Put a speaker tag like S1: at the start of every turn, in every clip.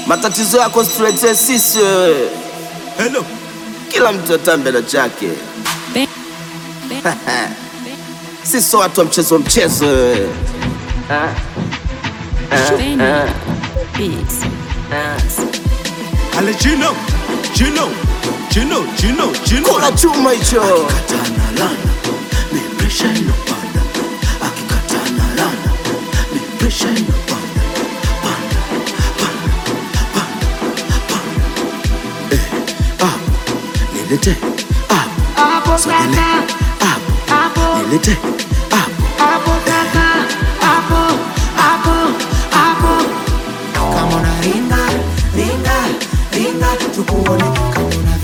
S1: Matatizo yako situletee sisi wewe.
S2: Hello.
S1: Kila mtu atambe na chake. Sisi watu wa mchezo wewe.
S2: Ale Gino.
S1: Kula chuma hicho.
S3: Akikatana lana, ni pressure inapanda. Akikatana lana, ni pressure inapanda. Panda. Nilete. Hapo. Sogele. Hapo. Nilete. Hapo kaka. Hapo. Kama una ringa, tukuone. Kama una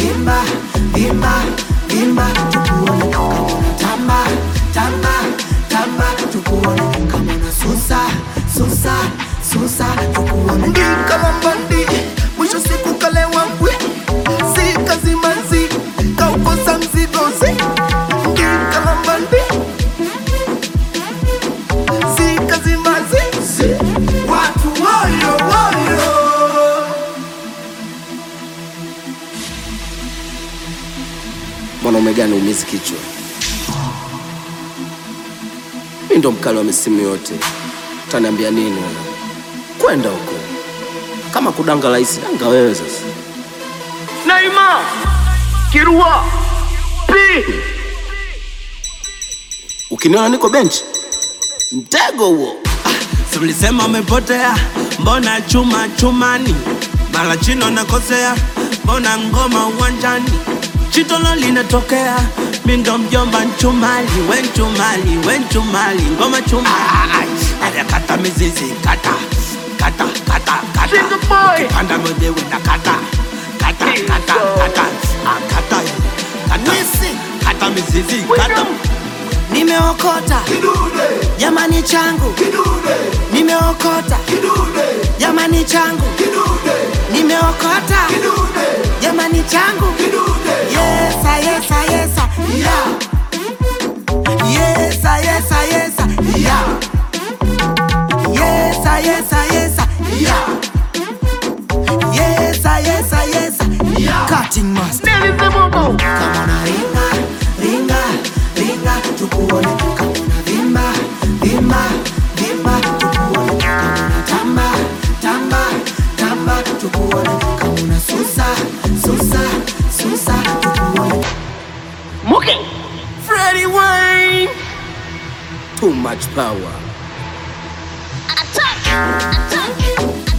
S3: vimba, tukuone. Kama una tamba, tukuone. Kama una susa, tukuone. Ndika lambandi, mwisho siku kalewa mbwi. Si kazi manzi, kaukosa mzigozi. Ndika lambandi, si kazi manzi. Watu woyo.
S1: Mwanaume gani umizi kichwa? Mimi ndo mkali wa misimu yote. Utaniambia nini wewe? Kwenda huko. Kama kudanga rahisi, danga wewe sasa. Naima Kirua P. Ukiniona niko bench, mtego huo.
S2: Silisema umepotea, mbona chumani? Mara Chino nakosea, mbona ngoma uwanjani? Chitolo linatokea, mimi ndo mjomba Nchumali, we Nchumali, ngoma chumali. Aya kata mizizi, kata. Ukipanda mwenyewe na kata. Kata mizizi, kata.
S4: Nimeokota
S3: Kidude.
S4: jamani changu,
S3: Kidude.
S4: nimeokota jamani changu,
S3: Kidude.
S4: nimeokota
S3: Kidude.
S4: jamani changu.
S3: Kidude.
S4: Yesa
S3: Yeah.
S4: yesa,
S3: Yeah.
S4: yesa yesa,
S3: Yeah.
S4: yesa yesa,
S3: Yeah.
S4: cutting master. Kama una ringa, tukuone. Kama una vimba, tukuone. Kama una tamba, tukuone. Kama una susa, tukuone.
S1: Muke. Freddie Wayne. Too much power.
S5: Attack!